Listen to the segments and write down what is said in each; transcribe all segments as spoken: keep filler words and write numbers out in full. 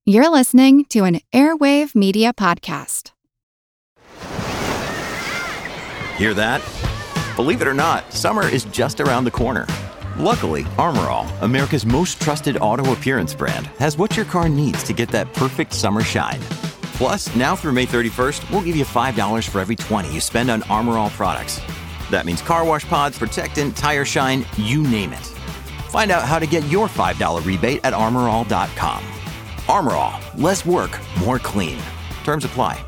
You're listening to an Airwave Media Podcast. Hear that? Believe it or not, summer is just around the corner. Luckily, Armor All, America's most trusted auto appearance brand, has what your car needs to get that perfect summer shine. Plus, now through May thirty-first, we'll give you five dollars for every twenty you spend on Armor All products. That means car wash pods, protectant, tire shine, you name it. Find out how to get your five dollars rebate at armor all dot com. Armor All, less work, more clean. Terms apply.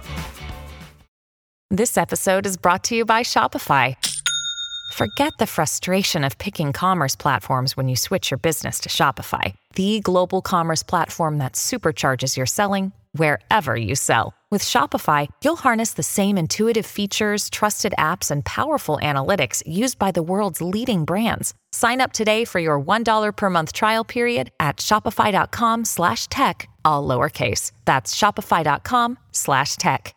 This episode is brought to you by Shopify. Forget the frustration of picking commerce platforms when you switch your business to Shopify, the global commerce platform that supercharges your selling wherever you sell. With Shopify, you'll harness the same intuitive features, trusted apps, and powerful analytics used by the world's leading brands. Sign up today for your one dollar per month trial period at shopify.com slash tech, all lowercase. That's shopify.com slash tech.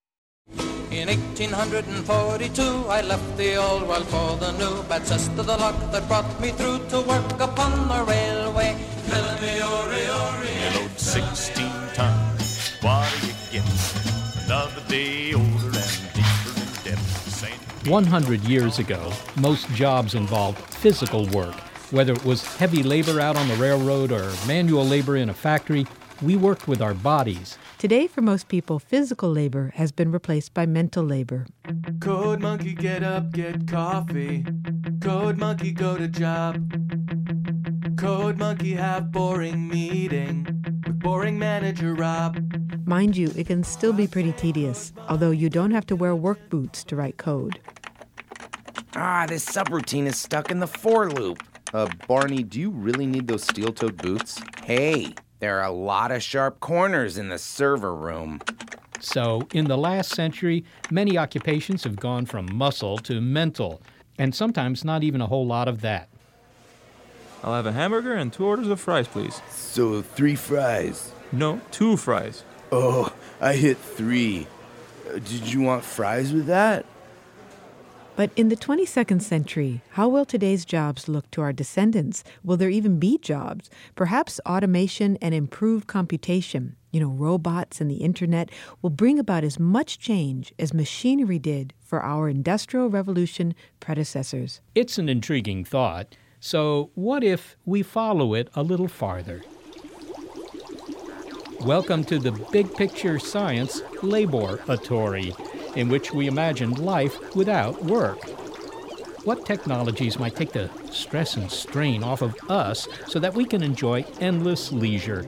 In eighteen forty-two, I left the old world for the new. Bad cess to the luck that brought me through to work upon the railway. Filling me ori ori. You load sixteen tons. What do you get? Another day older and deeper in debt. Saint one hundred years ago, most jobs involved physical work. Whether it was heavy labor out on the railroad or manual labor in a factory, we worked with our bodies. Today, for most people, physical labor has been replaced by mental labor. Code monkey, get up, get coffee. Code monkey, go to job. Code monkey, have boring meeting with boring manager Rob. Mind you, it can still be pretty tedious, although you don't have to wear work boots to write code. Ah, this subroutine is stuck in the for loop. Uh, Barney, do you really need those steel-toed boots? Hey, there are a lot of sharp corners in the server room. So, in the last century, many occupations have gone from muscle to mental, and sometimes not even a whole lot of that. I'll have a hamburger and two orders of fries, please. So, three fries? No, two fries. Oh, I hit three. Uh, did you want fries with that? But in the twenty-second century, how will today's jobs look to our descendants? Will there even be jobs? Perhaps automation and improved computation, you know, robots and the internet, will bring about as much change as machinery did for our Industrial Revolution predecessors. It's an intriguing thought. So what if we follow it a little farther? Welcome to the Big Picture Science Laboratory, in which we imagined life without work. What technologies might take the stress and strain off of us so that we can enjoy endless leisure?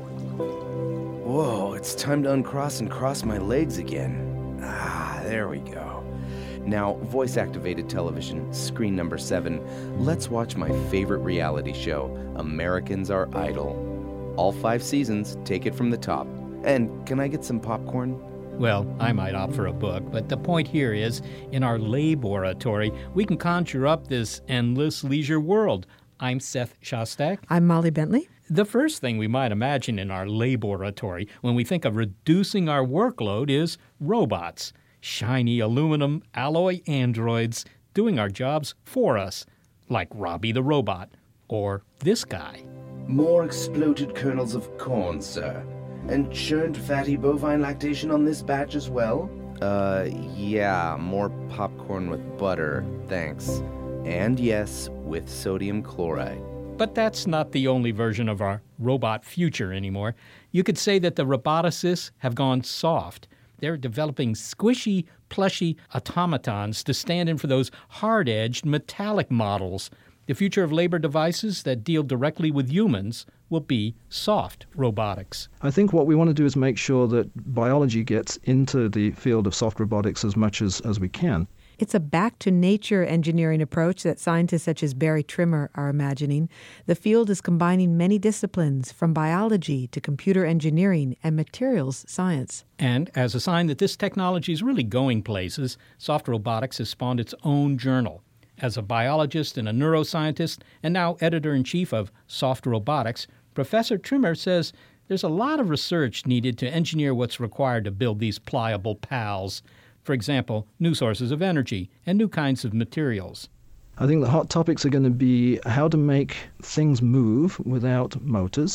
Whoa, it's time to uncross and cross my legs again. Ah, there we go. Now, voice-activated television, screen number seven. Let's watch my favorite reality show, Americans Are Idol. All five seasons, take it from the top. And can I get some popcorn? Well, I might opt for a book, but the point here is, in our laboratory, we can conjure up this endless leisure world. I'm Seth Shostak. I'm Molly Bentley. The first thing we might imagine in our laboratory when we think of reducing our workload is robots. Shiny aluminum alloy androids doing our jobs for us, like Robbie the Robot, or this guy. More exploded kernels of corn, sir. And churned fatty bovine lactation on this batch as well? Uh, yeah, more popcorn with butter, thanks. And yes, with sodium chloride. But that's not the only version of our robot future anymore. You could say that the roboticists have gone soft. They're developing squishy, plushy automatons to stand in for those hard-edged, metallic models. The future of labor devices that deal directly with humans will be soft robotics. I think what we want to do is make sure that biology gets into the field of soft robotics as much as, as we can. It's a back-to-nature engineering approach that scientists such as Barry Trimmer are imagining. The field is combining many disciplines, from biology to computer engineering and materials science. And as a sign that this technology is really going places, soft robotics has spawned its own journal. As a biologist and a neuroscientist, and now editor-in-chief of Soft Robotics, Professor Trimmer says there's a lot of research needed to engineer what's required to build these pliable pals. For example, new sources of energy and new kinds of materials. I think the hot topics are going to be how to make things move without motors,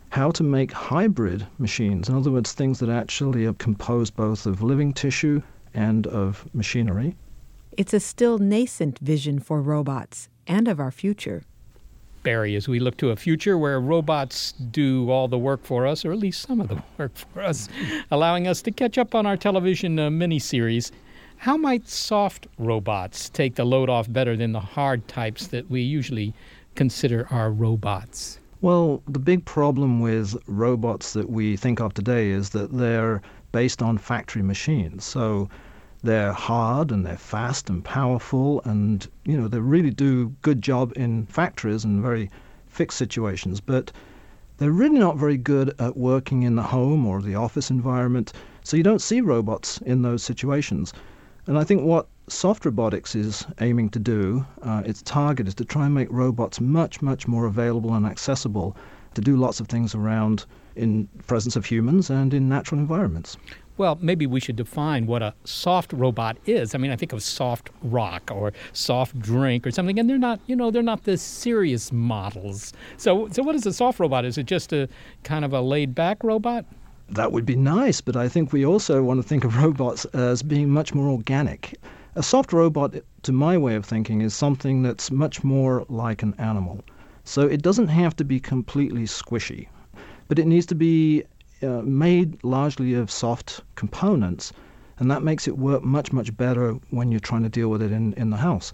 how to make hybrid machines. In other words, things that actually are composed both of living tissue and of machinery. It's a still nascent vision for robots and of our future. Barry, as we look to a future where robots do all the work for us, or at least some of the work for us, allowing us to catch up on our television uh, miniseries, how might soft robots take the load off better than the hard types that we usually consider our robots? Well, the big problem with robots that we think of today is that they're based on factory machines. So they're hard and they're fast and powerful, and you know they really do good job in factories and very fixed situations, but they're really not very good at working in the home or the office environment, so you don't see robots in those situations. And I think what soft robotics is aiming to do, uh, its target is to try and make robots much, much more available and accessible to do lots of things around in presence of humans and in natural environments. Well, maybe we should define what a soft robot is. I mean, I think of soft rock or soft drink or something, and they're not, you know, they're not the serious models. So, so what is a soft robot? Is it just a kind of a laid-back robot? That would be nice, but I think we also want to think of robots as being much more organic. A soft robot, to my way of thinking, is something that's much more like an animal. So it doesn't have to be completely squishy, but it needs to be uh, made largely of soft components, and that makes it work much, much better when you're trying to deal with it in, in the house.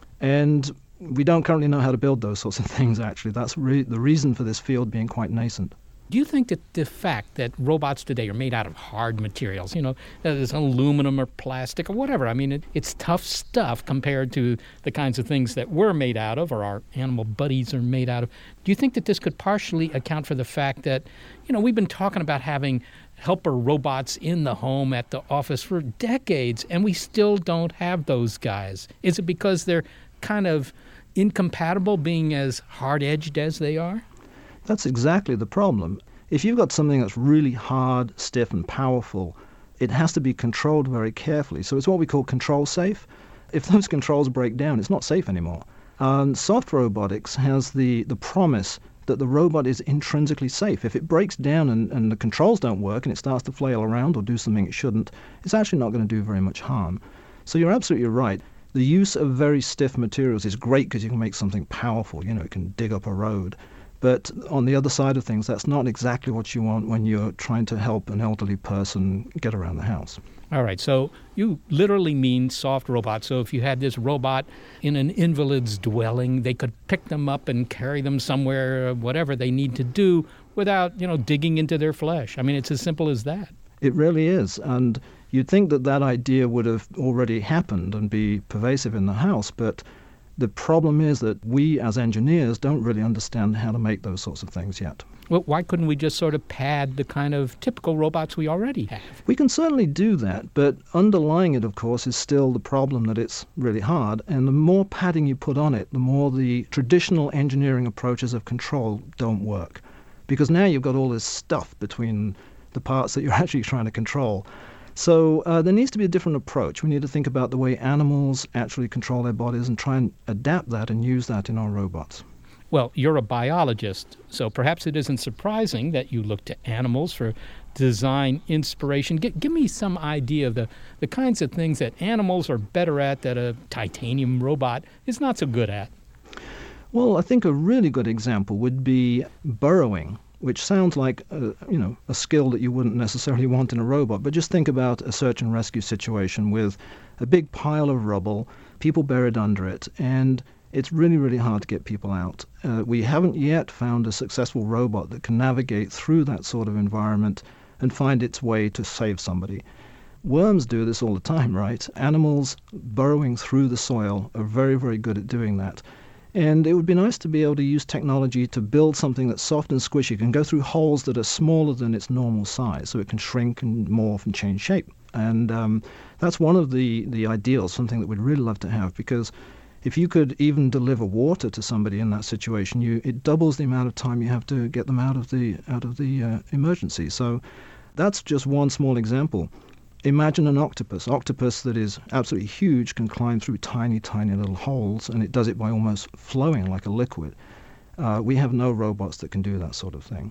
And we don't currently know how to build those sorts of things, actually. That's re- the reason for this field being quite nascent. Do you think that the fact that robots today are made out of hard materials, you know, there's aluminum or plastic or whatever, I mean, it, it's tough stuff compared to the kinds of things that we're made out of or our animal buddies are made out of. Do you think that this could partially account for the fact that, you know, we've been talking about having helper robots in the home, at the office for decades, and we still don't have those guys? Is it because they're kind of incompatible being as hard-edged as they are? That's exactly the problem. If you've got something that's really hard, stiff, and powerful, it has to be controlled very carefully. So it's what we call control safe. If those controls break down, it's not safe anymore. Um, soft robotics has the, the promise that the robot is intrinsically safe. If it breaks down and, and the controls don't work and it starts to flail around or do something it shouldn't, it's actually not going to do very much harm. So you're absolutely right. The use of very stiff materials is great because you can make something powerful. You know, it can dig up a road. But on the other side of things, that's not exactly what you want when you're trying to help an elderly person get around the house. All right, so you literally mean soft robots. So if you had this robot in an invalid's dwelling, they could pick them up and carry them somewhere, whatever they need to do, without, you know, digging into their flesh. I mean, it's as simple as that. It really is. And you'd think that that idea would have already happened and be pervasive in the house, but the problem is that we as engineers don't really understand how to make those sorts of things yet. Well, why couldn't we just sort of pad the kind of typical robots we already have? We can certainly do that, but underlying it, of course, is still the problem that it's really hard, and the more padding you put on it, the more the traditional engineering approaches of control don't work. Because now you've got all this stuff between the parts that you're actually trying to control. So uh, there needs to be a different approach. We need to think about the way animals actually control their bodies and try and adapt that and use that in our robots. Well, you're a biologist, so perhaps it isn't surprising that you look to animals for design inspiration. G- give me some idea of the, the kinds of things that animals are better at that a titanium robot is not so good at. Well, I think a really good example would be burrowing, which sounds like a, you know, a skill that you wouldn't necessarily want in a robot. But just think about a search and rescue situation with a big pile of rubble, people buried under it, and it's really, really hard to get people out. Uh, we haven't yet found a successful robot that can navigate through that sort of environment and find its way to save somebody. Worms do this all the time, right? Animals burrowing through the soil are very, very good at doing that. And it would be nice to be able to use technology to build something that's soft and squishy, can go through holes that are smaller than its normal size, so it can shrink and morph and change shape. And um, that's one of the, the ideals, something that we'd really love to have, because if you could even deliver water to somebody in that situation, you it doubles the amount of time you have to get them out of the out of the uh, emergency. So that's just one small example. Imagine an octopus. Octopus that is absolutely huge can climb through tiny, tiny little holes, and it does it by almost flowing like a liquid. Uh, we have no robots that can do that sort of thing.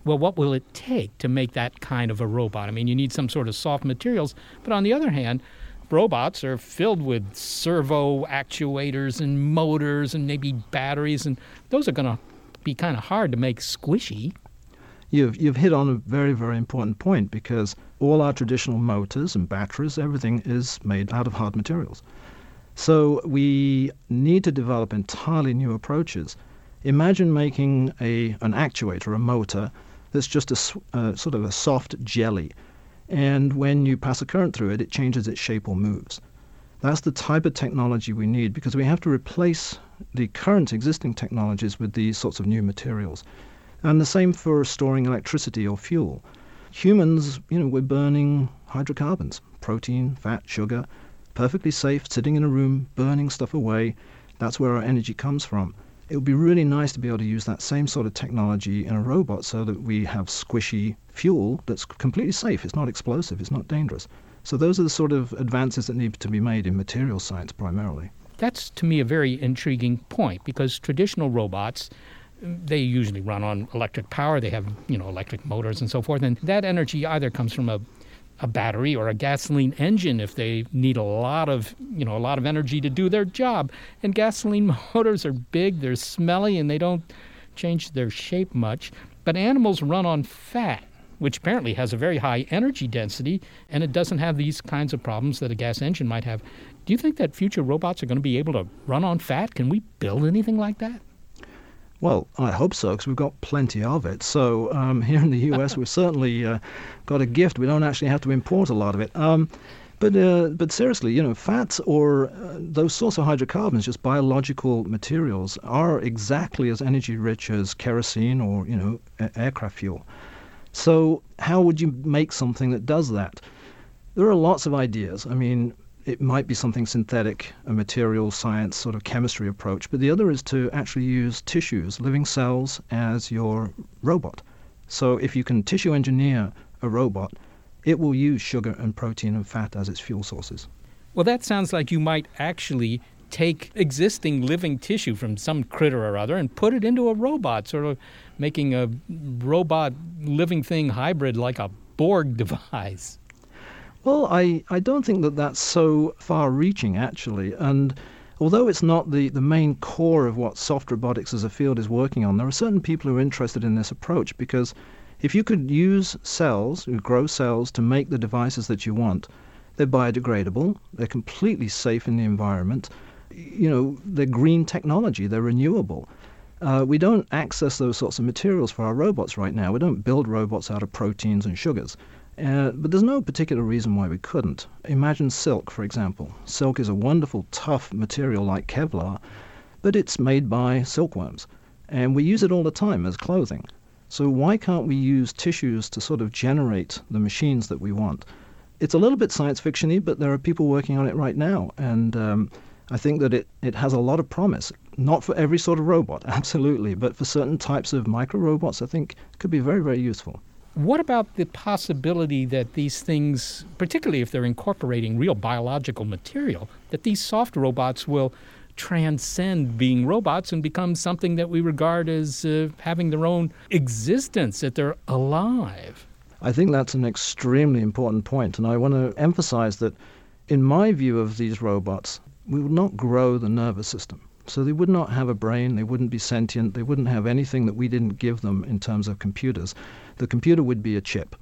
Well, what will it take to make that kind of a robot? I mean, you need some sort of soft materials, but on the other hand, robots are filled with servo actuators and motors and maybe batteries, and those are going to be kind of hard to make squishy. You've, you've hit on a very, very important point, because all our traditional motors and batteries, everything is made out of hard materials. So we need to develop entirely new approaches. Imagine making a an actuator, a motor, that's just a uh, sort of a soft jelly. And when you pass a current through it, it changes its shape or moves. That's the type of technology we need, because we have to replace the current existing technologies with these sorts of new materials. And the same for storing electricity or fuel. Humans, you know, we're burning hydrocarbons, protein, fat, sugar, perfectly safe, sitting in a room, burning stuff away. That's where our energy comes from. It would be really nice to be able to use that same sort of technology in a robot so that we have squishy fuel that's completely safe. It's not explosive. It's not dangerous. So those are the sort of advances that need to be made in material science primarily. That's, to me, a very intriguing point, because traditional robots, they usually run on electric power. They have, you know, electric motors and so forth. And that energy either comes from a a battery or a gasoline engine if they need a lot of, you know, a lot of energy to do their job. And gasoline motors are big, they're smelly, and they don't change their shape much. But animals run on fat, which apparently has a very high energy density, and it doesn't have these kinds of problems that a gas engine might have. Do you think that future robots are going to be able to run on fat? Can we build anything like that? Well, I hope so, because we've got plenty of it. So um, here in the U S, we've certainly uh, got a gift. We don't actually have to import a lot of it. Um, but uh, but seriously, you know, fats or uh, those sorts of hydrocarbons, just biological materials, are exactly as energy-rich as kerosene or, you know, a- aircraft fuel. So how would you make something that does that? There are lots of ideas. I mean, it might be something synthetic, a material science sort of chemistry approach, but the other is to actually use tissues, living cells, as your robot. So if you can tissue engineer a robot, it will use sugar and protein and fat as its fuel sources. Well, that sounds like you might actually take existing living tissue from some critter or other and put it into a robot, sort of making a robot living thing hybrid like a Borg device. Well, I, I don't think that that's so far-reaching, actually. And although it's not the, the main core of what soft robotics as a field is working on, there are certain people who are interested in this approach, because if you could use cells, grow cells, to make the devices that you want, they're biodegradable, they're completely safe in the environment, you know, they're green technology, they're renewable. Uh, we don't access those sorts of materials for our robots right now. We don't build robots out of proteins and sugars. Uh, but there's no particular reason why we couldn't. Imagine silk, for example. Silk is a wonderful, tough material like Kevlar, but it's made by silkworms, and we use it all the time as clothing. So why can't we use tissues to sort of generate the machines that we want? It's a little bit science fiction-y, but there are people working on it right now, and um, I think that it, it has a lot of promise. Not for every sort of robot, absolutely, but for certain types of micro-robots, I think it could be very, very useful. What about the possibility that these things, particularly if they're incorporating real biological material, that these soft robots will transcend being robots and become something that we regard as uh, having their own existence, that they're alive? I think that's an extremely important point, and I want to emphasize that in my view of these robots, we would not grow the nervous system. So they would not have a brain, they wouldn't be sentient, they wouldn't have anything that we didn't give them in terms of computers. The computer would be a chip.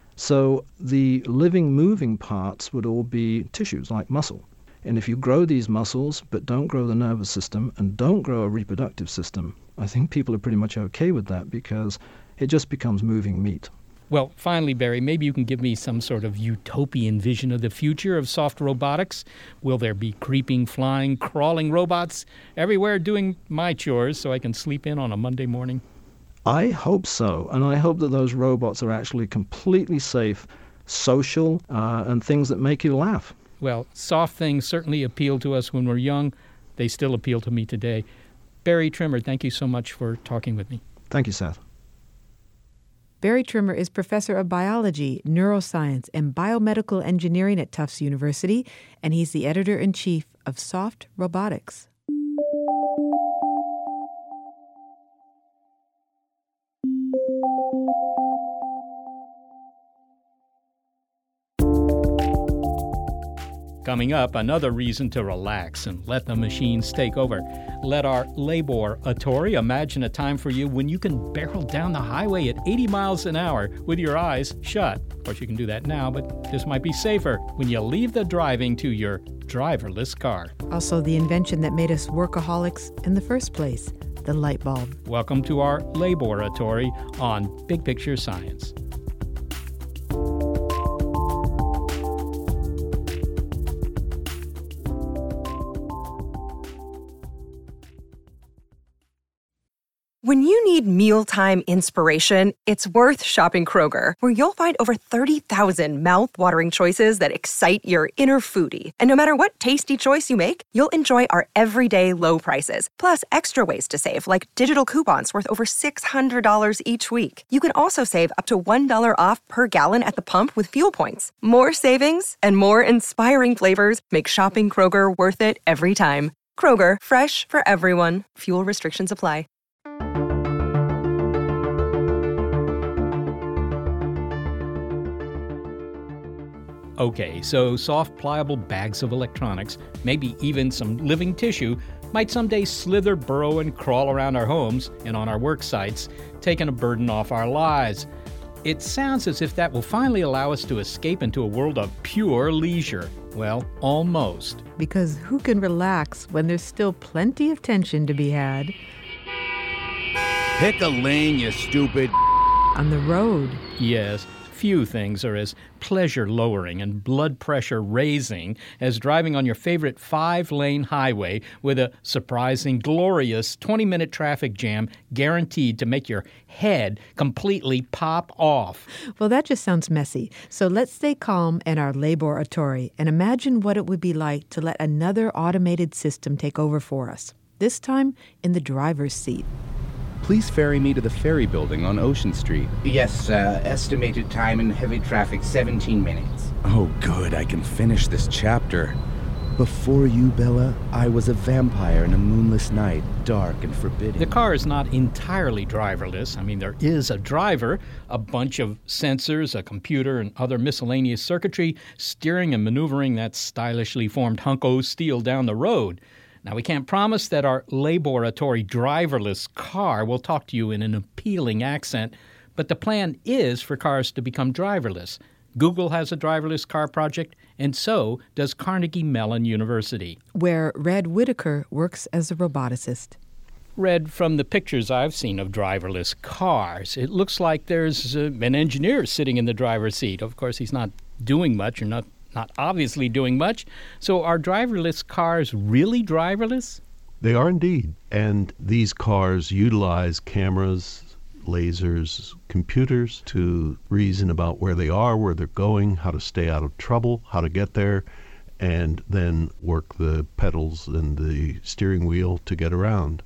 So the living, moving parts would all be tissues like muscle. And if you grow these muscles but don't grow the nervous system and don't grow a reproductive system, I think people are pretty much okay with that, because it just becomes moving meat. Well, finally, Barry, maybe you can give me some sort of utopian vision of the future of soft robotics. Will there be creeping, flying, crawling robots everywhere doing my chores so I can sleep in on a Monday morning? I hope so, and I hope that those robots are actually completely safe, social, uh, and things that make you laugh. Well, soft things certainly appeal to us when we're young. They still appeal to me today. Barry Trimmer, thank you so much for talking with me. Thank you, Seth. Barry Trimmer is professor of biology, neuroscience, and biomedical engineering at Tufts University, and he's the editor-in-chief of Soft Robotics. Coming up, another reason to relax and let the machines take over. Let our laboratory imagine a time for you when you can barrel down the highway at eighty miles an hour with your eyes shut. Of course, you can do that now, but this might be safer when you leave the driving to your driverless car. Also, the invention that made us workaholics in the first place, the light bulb. Welcome to our laboratory on Big Picture Science. When you need mealtime inspiration, it's worth shopping Kroger, where you'll find over thirty thousand mouth-watering choices that excite your inner foodie. And no matter what tasty choice you make, you'll enjoy our everyday low prices, plus extra ways to save, like digital coupons worth over six hundred dollars each week. You can also save up to one dollar off per gallon at the pump with fuel points. More savings and more inspiring flavors make shopping Kroger worth it every time. Kroger, fresh for everyone. Fuel restrictions apply. Okay, so soft, pliable bags of electronics, maybe even some living tissue, might someday slither, burrow, and crawl around our homes and on our work sites, taking a burden off our lives. It sounds as if that will finally allow us to escape into a world of pure leisure. Well, almost. Because who can relax when there's still plenty of tension to be had? Pick a lane, you stupid. On the road. Yes. Few things are as pleasure-lowering and blood pressure-raising as driving on your favorite five-lane highway with a surprising, glorious twenty-minute traffic jam guaranteed to make your head completely pop off. Well, that just sounds messy. So let's stay calm in our laboratory and imagine what it would be like to let another automated system take over for us, this time in the driver's seat. Please ferry me to the ferry building on Ocean Street. Yes, sir. Estimated time in heavy traffic, seventeen minutes. Oh, good. I can finish this chapter. Before you, Bella, I was a vampire in a moonless night, dark and forbidding. The car is not entirely driverless. I mean, there is a driver, a bunch of sensors, a computer, and other miscellaneous circuitry steering and maneuvering that stylishly formed hunk of steel down the road. Now, we can't promise that our laboratory driverless car will talk to you in an appealing accent, but the plan is for cars to become driverless. Google has a driverless car project, and so does Carnegie Mellon University, where Red Whitaker works as a roboticist. Red, from the pictures I've seen of driverless cars, it looks like there's uh, an engineer sitting in the driver's seat. Of course, he's not doing much or not Not obviously doing much. So are driverless cars really driverless? They are indeed. And these cars utilize cameras, lasers, computers to reason about where they are, where they're going, how to stay out of trouble, how to get there, and then work the pedals and the steering wheel to get around.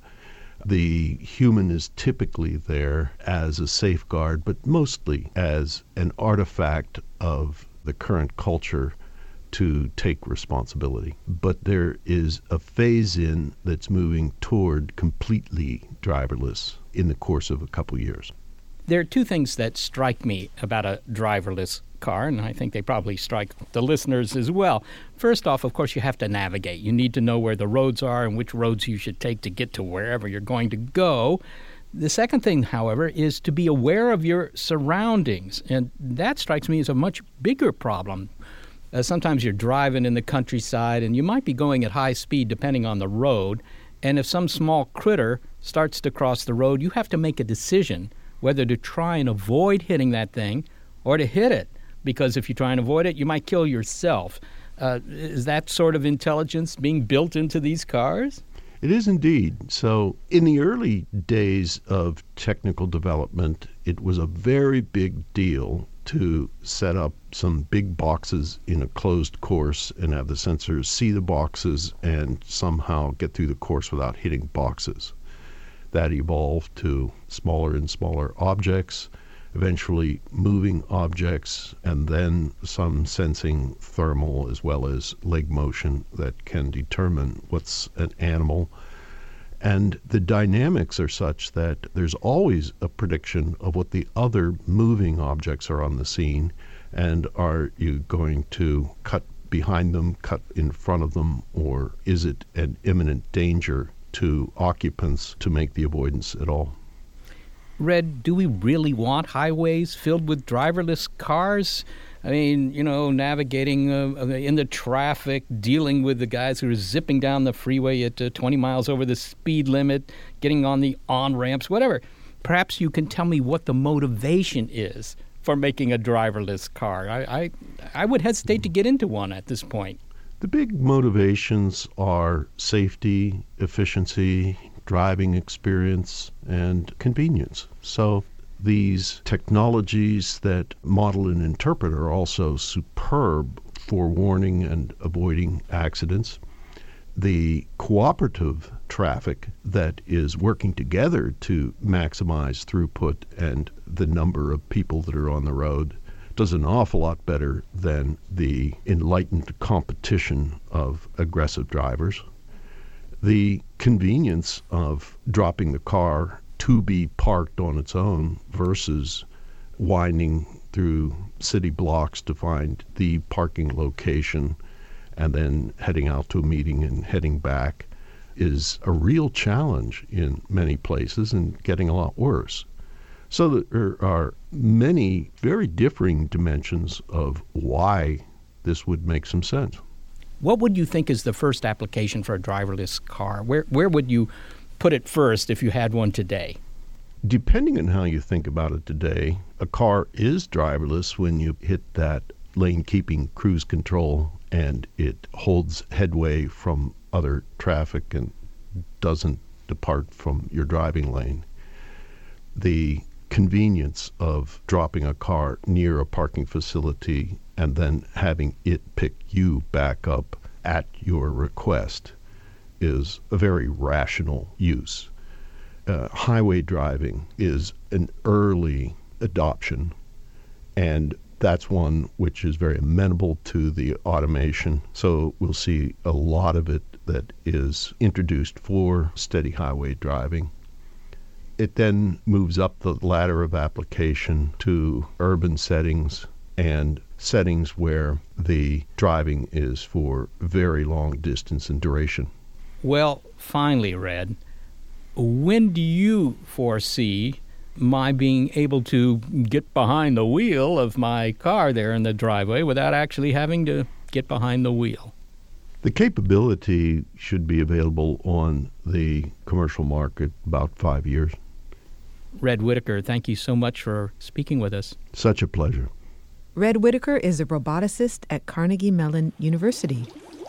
The human is typically there as a safeguard, but mostly as an artifact of the current culture to take responsibility. But there is a phase-in that's moving toward completely driverless in the course of a couple years. There are two things that strike me about a driverless car, and I think they probably strike the listeners as well. First off, of course, you have to navigate. You need to know where the roads are and which roads you should take to get to wherever you're going to go. The second thing, however, is to be aware of your surroundings, and that strikes me as a much bigger problem. Uh, sometimes you're driving in the countryside, and you might be going at high speed depending on the road, and if some small critter starts to cross the road, you have to make a decision whether to try and avoid hitting that thing or to hit it, because if you try and avoid it, you might kill yourself. Uh, is that sort of intelligence being built into these cars? It is indeed. So in the early days of technical development, it was a very big deal to set up some big boxes in a closed course and have the sensors see the boxes and somehow get through the course without hitting boxes. That evolved to smaller and smaller objects, eventually moving objects, and then some sensing thermal as well as leg motion that can determine what's an animal. And the dynamics are such that there's always a prediction of what the other moving objects are on the scene, and are you going to cut behind them, cut in front of them, or is it an imminent danger to occupants to make the avoidance at all? Red, do we really want highways filled with driverless cars? I mean, you know, navigating uh, in the traffic, dealing with the guys who are zipping down the freeway at uh, twenty miles over the speed limit, getting on the on-ramps, whatever. Perhaps you can tell me what the motivation is for making a driverless car. I, I, I would hesitate to get into one at this point. The big motivations are safety, efficiency, driving experience, and convenience. So these technologies that model and interpret are also superb for warning and avoiding accidents. The cooperative traffic that is working together to maximize throughput and the number of people that are on the road does an awful lot better than the enlightened competition of aggressive drivers. The convenience of dropping the car to be parked on its own versus winding through city blocks to find the parking location and then heading out to a meeting and heading back is a real challenge in many places and getting a lot worse. So there are many very differing dimensions of why this would make some sense. What would you think is the first application for a driverless car? Where where would you put it first if you had one today? Depending on how you think about it today, a car is driverless when you hit that lane-keeping cruise control and it holds headway from other traffic and doesn't depart from your driving lane. The convenience of dropping a car near a parking facility and then having it pick you back up at your request is a very rational use. Uh, highway driving is an early adoption, and that's one which is very amenable to the automation. So we'll see a lot of it that is introduced for steady highway driving. It then moves up the ladder of application to urban settings and settings where the driving is for very long distance and duration. Well, finally, Red, when do you foresee my being able to get behind the wheel of my car there in the driveway without actually having to get behind the wheel? The capability should be available on the commercial market about five years. Red Whittaker, thank you so much for speaking with us. Such a pleasure. Red Whittaker is a roboticist at Carnegie Mellon University.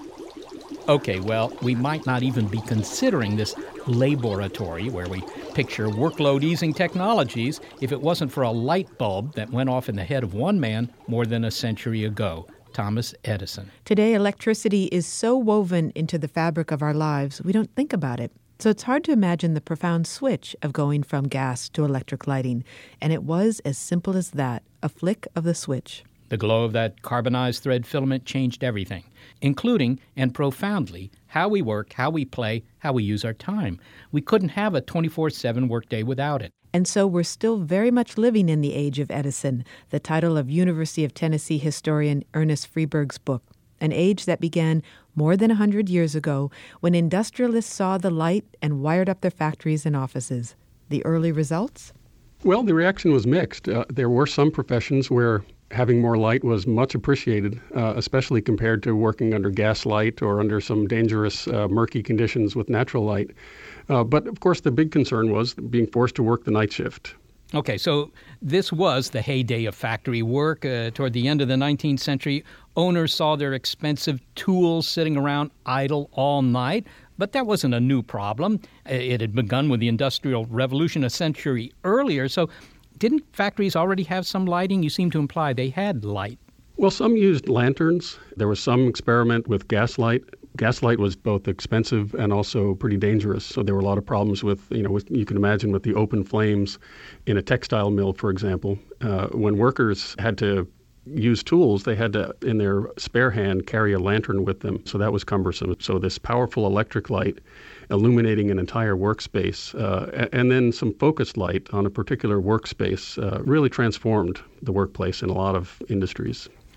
Okay, well, we might not even be considering this laboratory where we picture workload-easing technologies if it wasn't for a light bulb that went off in the head of one man more than a century ago, Thomas Edison. Today, electricity is so woven into the fabric of our lives, we don't think about it. So it's hard to imagine the profound switch of going from gas to electric lighting. And it was as simple as that, a flick of the switch. The glow of that carbonized thread filament changed everything, including, and profoundly, how we work, how we play, how we use our time. We couldn't have a twenty-four seven workday without it. And so we're still very much living in the age of Edison, the title of University of Tennessee historian Ernest Freeberg's book, an age that began more than one hundred years ago when industrialists saw the light and wired up their factories and offices. The early results? Well, the reaction was mixed. Uh, there were some professions where having more light was much appreciated, uh, especially compared to working under gas light or under some dangerous, uh, murky conditions with natural light. Uh, but, of course, the big concern was being forced to work the night shift. Okay, so this was the heyday of factory work. Uh, toward the end of the nineteenth century, owners saw their expensive tools sitting around idle all night. But that wasn't a new problem. It had begun with the Industrial Revolution a century earlier. So didn't factories already have some lighting? You seem to imply they had light. Well, some used lanterns. There was some experiment with gaslight. Gaslight was both expensive and also pretty dangerous. So there were a lot of problems with, you know, with, you can imagine with the open flames in a textile mill, for example. Uh, when workers had to use tools, they had to, in their spare hand, carry a lantern with them. So that was cumbersome. So this powerful electric light illuminating an entire workspace, uh, and then some focused light on a particular workspace uh, really transformed the workplace in a lot of industries.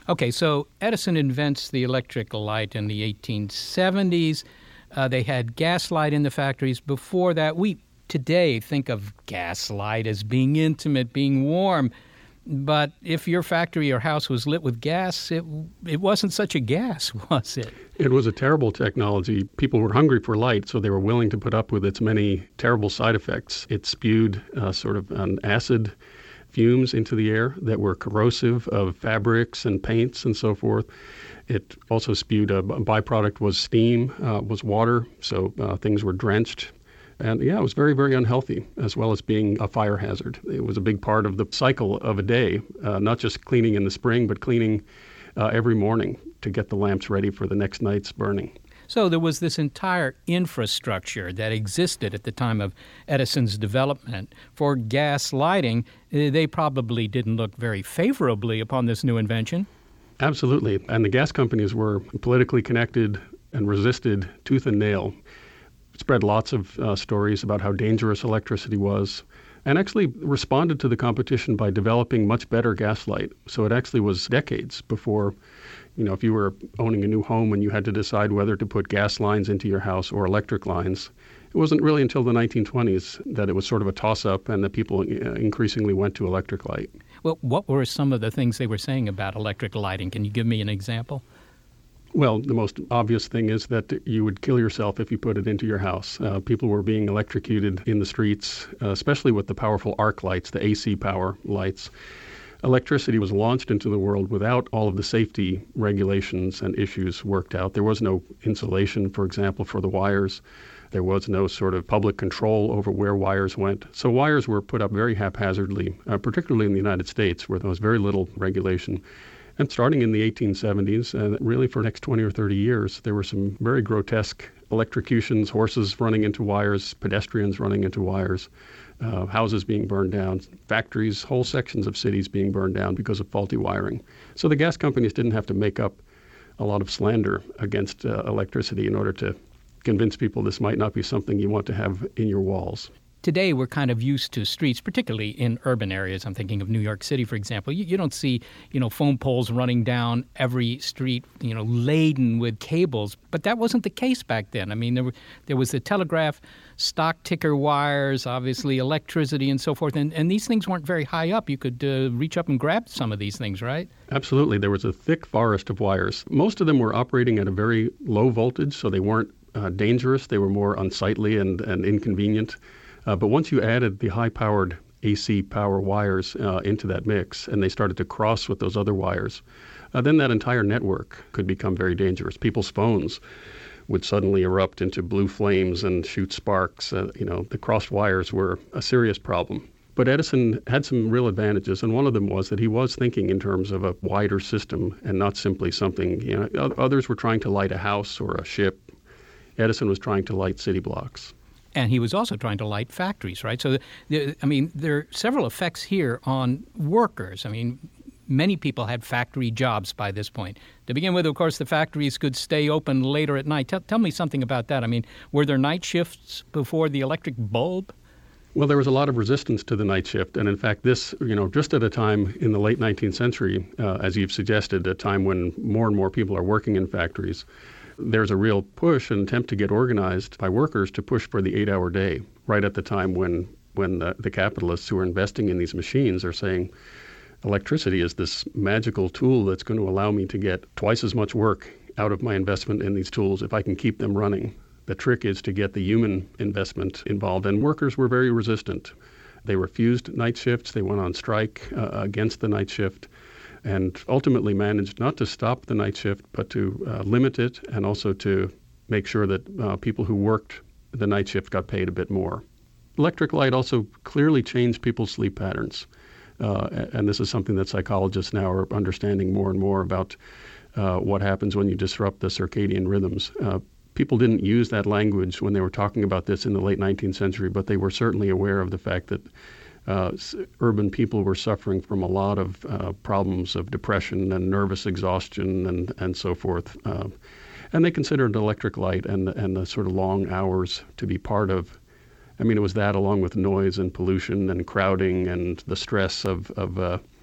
Okay, so Edison invents the electric light in the eighteen seventies. Uh, they had gas light in the factories. Before that, we today think of gas light as being intimate, being warm. But if your factory or house was lit with gas, it it wasn't such a gas, was it? It was a terrible technology. People were hungry for light, so they were willing to put up with its many terrible side effects. It spewed uh, sort of an acid fumes into the air that were corrosive of fabrics and paints and so forth. It also spewed a, a byproduct was steam, uh, was water, so uh, things were drenched. And yeah, it was very, very unhealthy, as well as being a fire hazard. It was a big part of the cycle of a day, uh, not just cleaning in the spring, but cleaning uh, every morning to get the lamps ready for the next night's burning. So there was this entire infrastructure that existed at the time of Edison's development for gas lighting. They probably didn't look very favorably upon this new invention. Absolutely. And the gas companies were politically connected and resisted tooth and nail. Spread lots of uh, stories about how dangerous electricity was, and actually responded to the competition by developing much better gas light. So it actually was decades before, you know, if you were owning a new home and you had to decide whether to put gas lines into your house or electric lines, it wasn't really until the nineteen twenties that it was sort of a toss-up and that people increasingly went to electric light. Well, what were some of the things they were saying about electric lighting? Can you give me an example? Well, the most obvious thing is that you would kill yourself if you put it into your house. Uh, people were being electrocuted in the streets, uh, especially with the powerful arc lights, the A C power lights. Electricity was launched into the world without all of the safety regulations and issues worked out. There was no insulation, for example, for the wires. There was no sort of public control over where wires went. So wires were put up very haphazardly, uh, particularly in the United States, where there was very little regulation. And starting in the eighteen seventies, and really for the next twenty or thirty years, there were some very grotesque electrocutions, horses running into wires, pedestrians running into wires, uh, houses being burned down, factories, whole sections of cities being burned down because of faulty wiring. So the gas companies didn't have to make up a lot of slander against uh, electricity in order to convince people this might not be something you want to have in your walls. Today, we're kind of used to streets, particularly in urban areas. I'm thinking of New York City, for example. You, you don't see, you know, phone poles running down every street, you know, laden with cables. But that wasn't the case back then. I mean, there were, there was the telegraph, stock ticker wires, obviously electricity and so forth. And, and these things weren't very high up. You could uh, reach up and grab some of these things, right? Absolutely. There was a thick forest of wires. Most of them were operating at a very low voltage, so they weren't uh, dangerous. They were more unsightly and, and inconvenient. Uh, but once you added the high-powered A C power wires uh, into that mix and they started to cross with those other wires, uh, then that entire network could become very dangerous. People's phones would suddenly erupt into blue flames and shoot sparks. Uh, you know, the crossed wires were a serious problem. But Edison had some real advantages, and one of them was that he was thinking in terms of a wider system and not simply something, you know, others were trying to light a house or a ship. Edison was trying to light city blocks. And he was also trying to light factories, right? So, the, I mean, there are several effects here on workers. I mean, many people had factory jobs by this point. To begin with, of course, the factories could stay open later at night. Tell, tell me something about that. I mean, were there night shifts before the electric bulb? Well, there was a lot of resistance to the night shift. And in fact, this, you know, just at a time in the late nineteenth century, uh, as you've suggested, a time when more and more people are working in factories, there's a real push and attempt to get organized by workers to push for the eight-hour day, right at the time when, when the, the capitalists who are investing in these machines are saying, electricity is this magical tool that's going to allow me to get twice as much work out of my investment in these tools if I can keep them running. The trick is to get the human investment involved, and workers were very resistant. They refused night shifts. They went on strike uh, against the night shift, and ultimately managed not to stop the night shift, but to uh, limit it and also to make sure that uh, people who worked the night shift got paid a bit more. Electric light also clearly changed people's sleep patterns. Uh, and this is something that psychologists now are understanding more and more about uh, what happens when you disrupt the circadian rhythms. Uh, people didn't use that language when they were talking about this in the late nineteenth century, but they were certainly aware of the fact that uh, urban people were suffering from a lot of uh, problems of depression and nervous exhaustion and, and so forth. Uh, and they considered electric light and, and the sort of long hours to be part of. I mean, it was that along with noise and pollution and crowding and the stress of, of uh,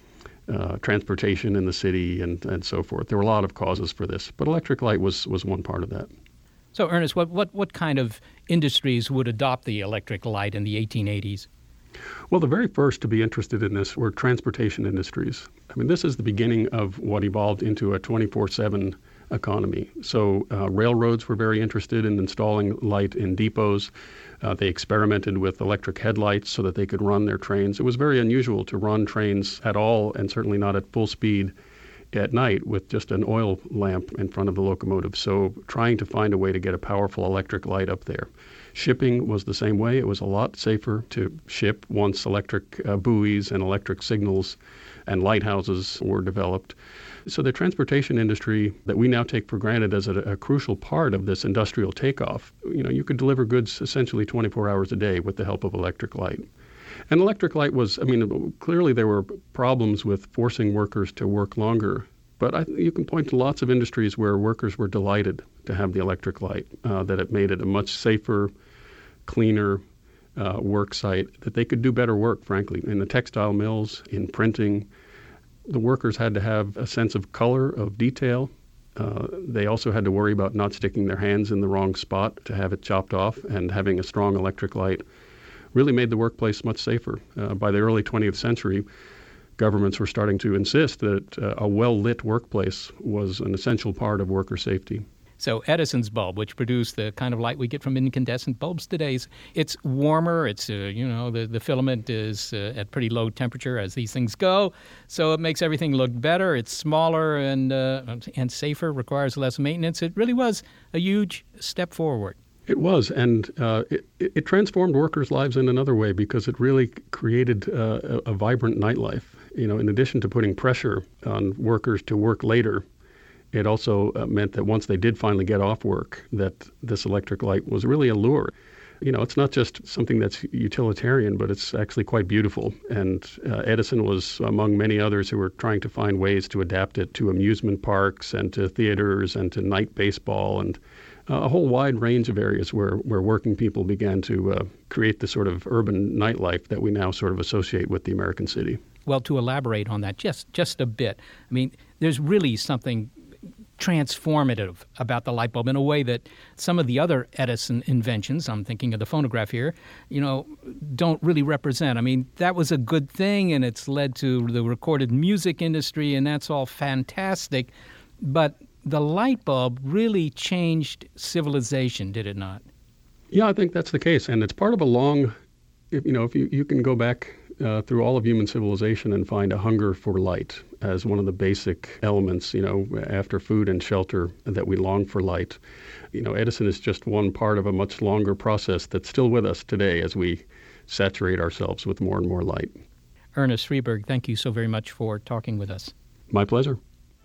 uh, transportation in the city and, and so forth. There were a lot of causes for this, but electric light was, was one part of that. So, Ernest, what, what, what kind of industries would adopt the electric light in the eighteen eighties? Well, the very first to be interested in this were transportation industries. I mean, this is the beginning of what evolved into a twenty-four seven economy. So uh, railroads were very interested in installing light in depots. Uh, they experimented with electric headlights so that they could run their trains. It was very unusual to run trains at all, and certainly not at full speed at night with just an oil lamp in front of the locomotive. So trying to find a way to get a powerful electric light up there. Shipping was the same way. It was a lot safer to ship once electric uh, buoys and electric signals and lighthouses were developed. So the transportation industry that we now take for granted as a, a crucial part of this industrial takeoff, you know, you could deliver goods essentially twenty-four hours a day with the help of electric light. And electric light was, I mean, clearly there were problems with forcing workers to work longer. But I, you can point to lots of industries where workers were delighted to have the electric light, uh, that it made it a much safer, cleaner uh, work site, that they could do better work, frankly. In the textile mills, in printing, the workers had to have a sense of color, of detail. Uh, they also had to worry about not sticking their hands in the wrong spot to have it chopped off, and having a strong electric light really made the workplace much safer. Uh, by the early twentieth century, governments were starting to insist that uh, a well-lit workplace was an essential part of worker safety. So Edison's bulb, which produced the kind of light we get from incandescent bulbs today, it's warmer. It's, uh, you know, the, the filament is uh, at pretty low temperature as these things go. So it makes everything look better. It's smaller and, uh, and safer, requires less maintenance. It really was a huge step forward. It was, and uh, it, it transformed workers' lives in another way because it really created uh, a, a vibrant nightlife. You know, in addition to putting pressure on workers to work later, it also uh, meant that once they did finally get off work, that this electric light was really a lure. You know, it's not just something that's utilitarian, but it's actually quite beautiful. And uh, Edison was among many others who were trying to find ways to adapt it to amusement parks and to theaters and to night baseball and uh, a whole wide range of areas where, where working people began to uh, create the sort of urban nightlife that we now sort of associate with the American city. Well, to elaborate on that just, just a bit, I mean, there's really something transformative about the light bulb in a way that some of the other Edison inventions, I'm thinking of the phonograph here, you know, don't really represent. I mean, that was a good thing, and it's led to the recorded music industry, and that's all fantastic. But the light bulb really changed civilization, did it not? Yeah, I think that's the case. And it's part of a long, you know, if you, you can go back Uh, through all of human civilization and find a hunger for light as one of the basic elements, you know, after food and shelter, that we long for light. You know, Edison is just one part of a much longer process that's still with us today as we saturate ourselves with more and more light. Ernest Freberg, thank you so very much for talking with us. My pleasure.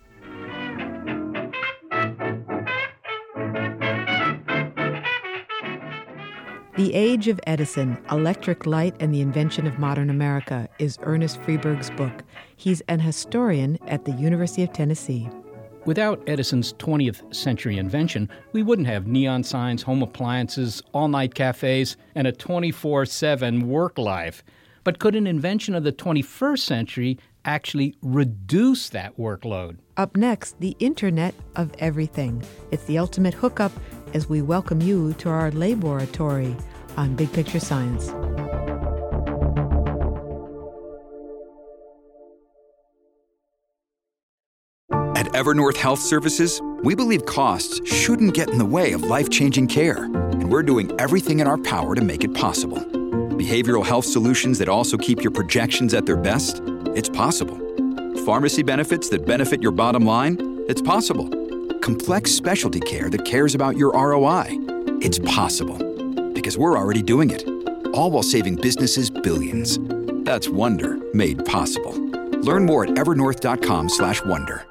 The Age of Edison, Electric Light and the Invention of Modern America is Ernest Freberg's book. He's an historian at the University of Tennessee. Without Edison's twentieth century invention, we wouldn't have neon signs, home appliances, all-night cafes, and a twenty-four seven work life. But could an invention of the twenty-first century actually reduce that workload? Up next, the Internet of Everything. It's the ultimate hookup as we welcome you to our laboratory on Big Picture Science. At Evernorth Health Services, we believe costs shouldn't get in the way of life-changing care, and we're doing everything in our power to make it possible. Behavioral health solutions that also keep your projections at their best? It's possible. Pharmacy benefits that benefit your bottom line? It's possible. Complex specialty care that cares about your R O I? It's possible. Because we're already doing it. All while saving businesses billions. That's Wonder made possible. Learn more at evernorth.com slash wonder.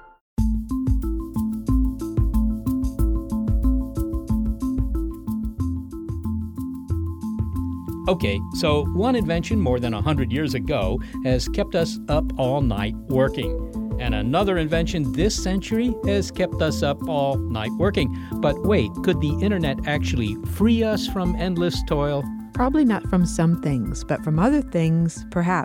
Okay, so one invention more than one hundred years ago has kept us up all night working. And another invention this century has kept us up all night working. But wait, could the internet actually free us from endless toil? Probably not from some things, but from other things, perhaps.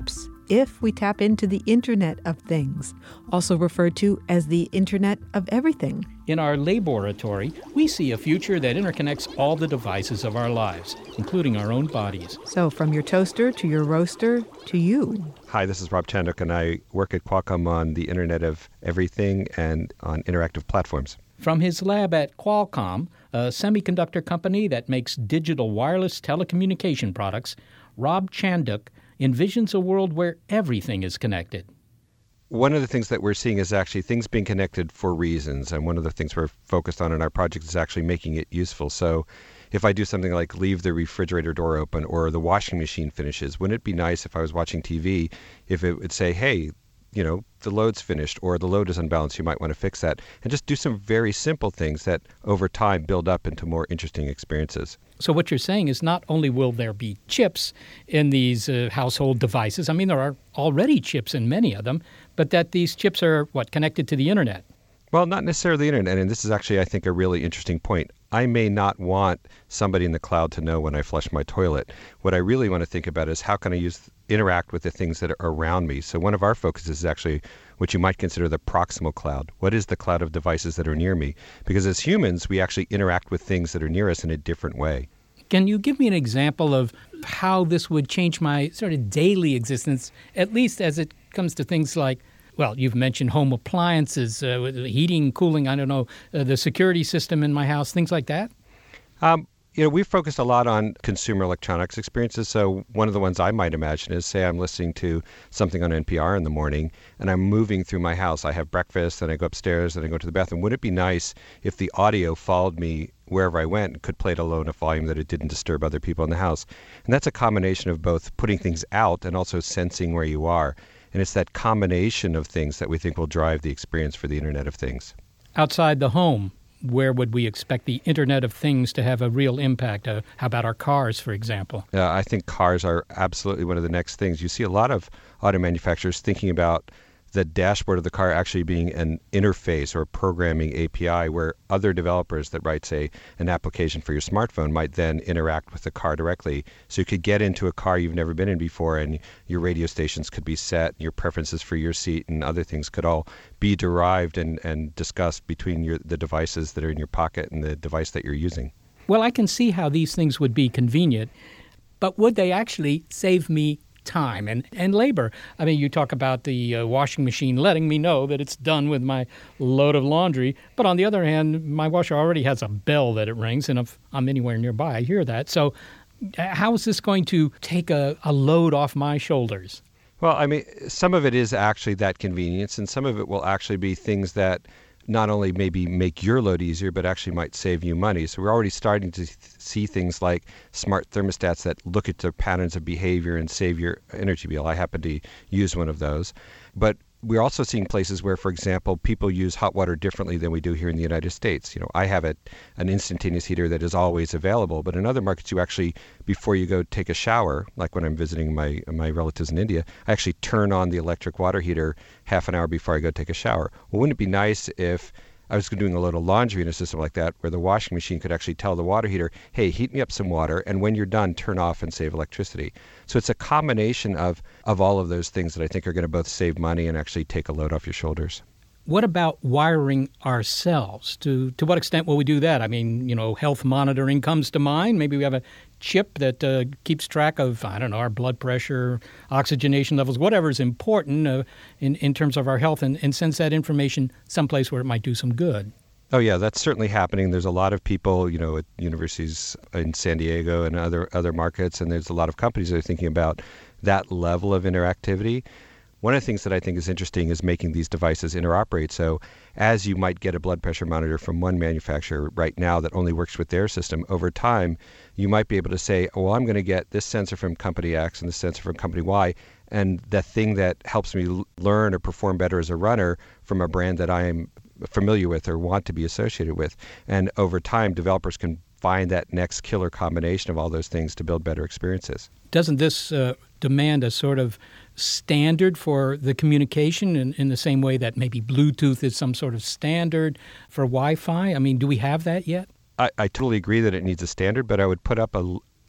if we tap into the Internet of Things, also referred to as the Internet of Everything. In our laboratory, we see a future that interconnects all the devices of our lives, including our own bodies. So from your toaster to your roaster to you. Hi, this is Rob Chandok, and I work at Qualcomm on the Internet of Everything and on interactive platforms. From his lab at Qualcomm, a semiconductor company that makes digital wireless telecommunication products, Rob Chandok envisions a world where everything is connected. One of the things that we're seeing is actually things being connected for reasons, and one of the things we're focused on in our project is actually making it useful. So if I do something like leave the refrigerator door open or the washing machine finishes, wouldn't it be nice if I was watching T V if it would say, hey, you know, the load's finished or the load is unbalanced, you might want to fix that, and just do some very simple things that over time build up into more interesting experiences. So what you're saying is not only will there be chips in these uh, household devices, I mean, there are already chips in many of them, but that these chips are, what, connected to the Internet? Well, not necessarily the Internet, and this is actually, I think, a really interesting point. I may not want somebody in the cloud to know when I flush my toilet. What I really want to think about is how can I use interact with the things that are around me. So one of our focuses is actually what you might consider the proximal cloud. What is the cloud of devices that are near me? Because as humans, we actually interact with things that are near us in a different way. Can you give me an example of how this would change my sort of daily existence, at least as it comes to things like, well, you've mentioned home appliances, uh, heating, cooling, I don't know, uh, the security system in my house, things like that? Um, you know, we've focused a lot on consumer electronics experiences. So one of the ones I might imagine is, say I'm listening to something on N P R in the morning and I'm moving through my house. I have breakfast, then I go upstairs, then I go to the bathroom. Wouldn't it be nice if the audio followed me wherever I went and could play it at a low enough volume that it didn't disturb other people in the house? And that's a combination of both putting things out and also sensing where you are. And it's that combination of things that we think will drive the experience for the Internet of Things. Outside the home, where would we expect the Internet of Things to have a real impact? Uh, how about our cars, for example? Uh, I think cars are absolutely one of the next things. You see a lot of auto manufacturers thinking about the dashboard of the car actually being an interface or a programming A P I where other developers that write, say, an application for your smartphone might then interact with the car directly. So you could get into a car you've never been in before and your radio stations could be set, your preferences for your seat and other things could all be derived and, and discussed between your, the devices that are in your pocket and the device that you're using. Well, I can see how these things would be convenient, but would they actually save me time and, and labor? I mean, you talk about the uh, washing machine letting me know that it's done with my load of laundry, but on the other hand, my washer already has a bell that it rings, and if I'm anywhere nearby, I hear that. So how is this going to take a, a load off my shoulders? Well, I mean, some of it is actually that convenience, and some of it will actually be things that not only maybe make your load easier, but actually might save you money. So we're already starting to see things like smart thermostats that look at the patterns of behavior and save your energy bill. I happen to use one of those. But we're also seeing places where, for example, people use hot water differently than we do here in the United States. You know, I have a, an instantaneous heater that is always available, but in other markets, you actually, before you go take a shower, like when I'm visiting my my relatives in India, I actually turn on the electric water heater half an hour before I go take a shower. Well, wouldn't it be nice if I was doing a load of laundry in a system like that where the washing machine could actually tell the water heater, hey, heat me up some water, and when you're done, turn off and save electricity. So it's a combination of, of all of those things that I think are going to both save money and actually take a load off your shoulders. What about wiring ourselves? To to what extent will we do that? I mean, you know, health monitoring comes to mind. Maybe we have a chip that uh, keeps track of, I don't know, our blood pressure, oxygenation levels, whatever is important uh, in, in terms of our health, and, and sends that information someplace where it might do some good. Oh, yeah, that's certainly happening. There's a lot of people, you know, at universities in San Diego and other other markets, and there's a lot of companies that are thinking about that level of interactivity. One of the things that I think is interesting is making these devices interoperate. So as you might get a blood pressure monitor from one manufacturer right now that only works with their system, over time, you might be able to say, oh, well, I'm going to get this sensor from company X and this sensor from company Y, and the thing that helps me learn or perform better as a runner from a brand that I am familiar with or want to be associated with. And over time, developers can find that next killer combination of all those things to build better experiences. Doesn't this uh, demand a sort of standard for the communication in, in the same way that maybe Bluetooth is some sort of standard for Wi-Fi? I mean, do we have that yet? I, I totally agree that it needs a standard, but I would put up a,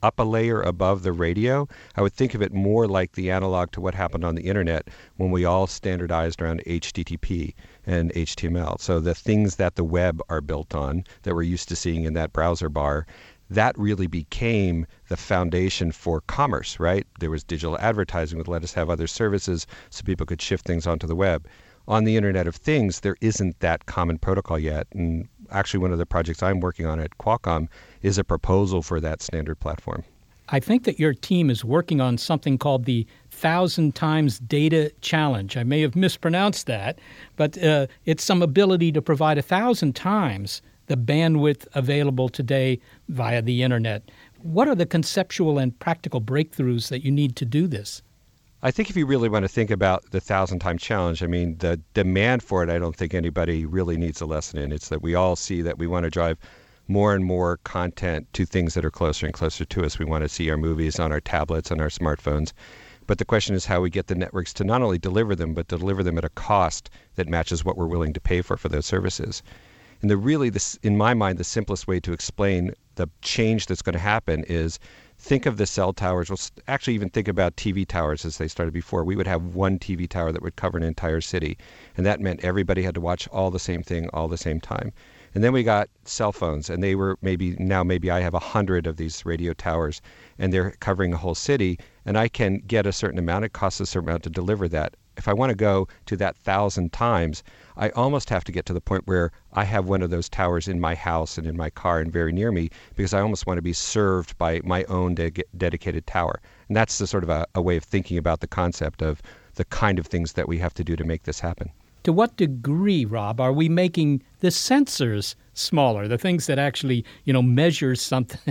up a layer above the radio. I would think of it more like the analog to what happened on the internet when we all standardized around H T T P and H T M L. So the things that the web are built on that we're used to seeing in that browser bar, that really became the foundation for commerce, right? There was digital advertising that let us have other services so people could shift things onto the web. On the Internet of Things, there isn't that common protocol yet. And actually, one of the projects I'm working on at Qualcomm is a proposal for that standard platform. I think that your team is working on something called the Thousand Times Data Challenge. I may have mispronounced that, but uh, it's some ability to provide a thousand times the bandwidth available today via the Internet. What are the conceptual and practical breakthroughs that you need to do this? I think if you really want to think about the thousand-time challenge, I mean, the demand for it, I don't think anybody really needs a lesson in. It's that we all see that we want to drive more and more content to things that are closer and closer to us. We want to see our movies on our tablets and our smartphones. But the question is how we get the networks to not only deliver them, but deliver them at a cost that matches what we're willing to pay for for those services. And the really, this, in my mind, the simplest way to explain the change that's going to happen is think of the cell towers. Well, actually even think about T V towers as they started before. We would have one T V tower that would cover an entire city. And that meant everybody had to watch all the same thing all the same time. And then we got cell phones, and they were maybe, now maybe I have a hundred of these radio towers, and they're covering a whole city, and I can get a certain amount. It costs a certain amount to deliver that. If I want to go to that thousand times, I almost have to get to the point where I have one of those towers in my house and in my car and very near me, because I almost want to be served by my own de- dedicated tower. And that's the sort of a, a way of thinking about the concept of the kind of things that we have to do to make this happen. To what degree, Rob, are we making the sensors smaller, the things that actually, you know, measure something?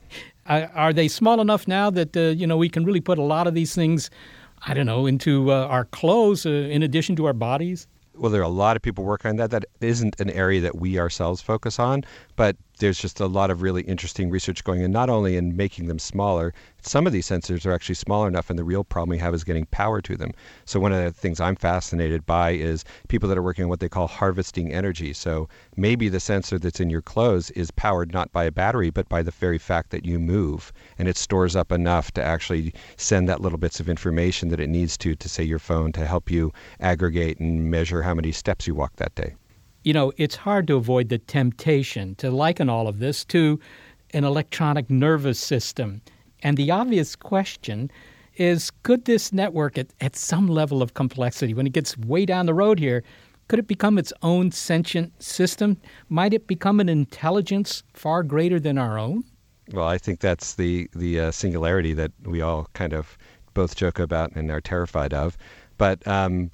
Are they small enough now that, uh, you know, we can really put a lot of these things, I don't know, into uh, our clothes uh, in addition to our bodies? Well, there are a lot of people working on that. That isn't an area that we ourselves focus on, but there's just a lot of really interesting research going in, not only in making them smaller. Some of these sensors are actually smaller enough, and the real problem we have is getting power to them. So one of the things I'm fascinated by is people that are working on what they call harvesting energy. So maybe the sensor that's in your clothes is powered not by a battery, but by the very fact that you move, and it stores up enough to actually send that little bits of information that it needs to, to say your phone, to help you aggregate and measure how many steps you walk that day. You know, it's hard to avoid the temptation to liken all of this to an electronic nervous system. And the obvious question is, could this network at, at some level of complexity, when it gets way down the road here, could it become its own sentient system? Might it become an intelligence far greater than our own? Well, I think that's the, the uh, singularity that we all kind of both joke about and are terrified of. But um,